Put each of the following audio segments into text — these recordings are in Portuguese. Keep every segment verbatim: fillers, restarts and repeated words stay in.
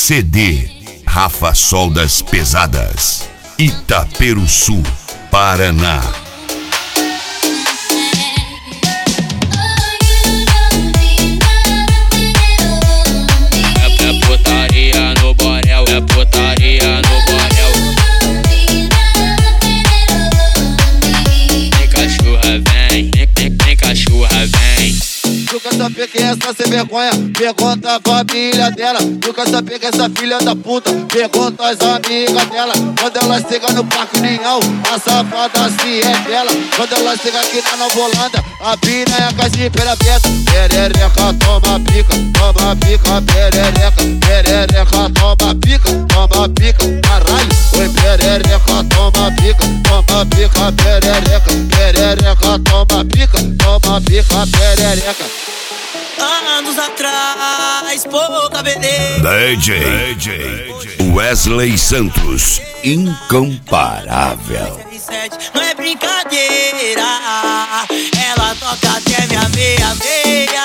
C D Rafa Sol das Pesadas, Itaperuçu, Paraná. É putaria no borel, é putaria no borel. Vem cachorra, vem, vem, vem cachorra, vem. Nunca sabia que essa sem vergonha, pergunta a família dela. Nunca sabia que essa filha da puta, pergunta as amigas dela. Quando ela chega no Parque União, a safada se é dela. Quando ela chega aqui na Nova Holanda, a piranha com a jipeira aberta. Perereca, toma pica, toma pica, perereca. Perereca, toma pica, toma pica, caralho. Oi, perereca, toma pica, toma pica, perereca. Perereca, toma pica, toma pica, perereca. Anos atrás, pouca beleza. D J Wesley Santos, incomparável. Não é brincadeira, ela toca até minha meia meia.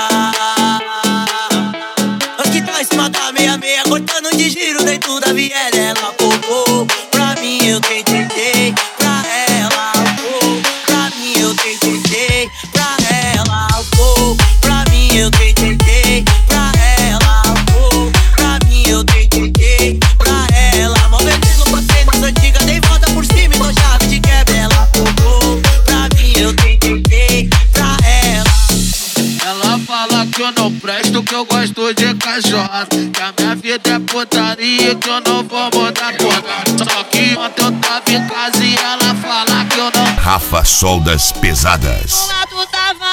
Aqui tá em cima da meia meia, cortando de giro dentro da viela. Ela popou, pra mim eu tentei, pra ela vou. Pra mim eu tentei, pra ela vou. Pra mim eu tentei, pra ela vou. Pra mim eu tentei, pra ela. Movendo no passeio das antigas, dei volta por cima e dou chave de quebra. Ela vou, pra mim eu tentei, pra ela. Ela fala que eu não presto, que eu gosto de caixota, que a minha vida é putaria, que eu não vou mudar toda. Só que ontem eu tava em casa e ela fala que eu não. Rafa Sol das Pesadas. Lá tu tava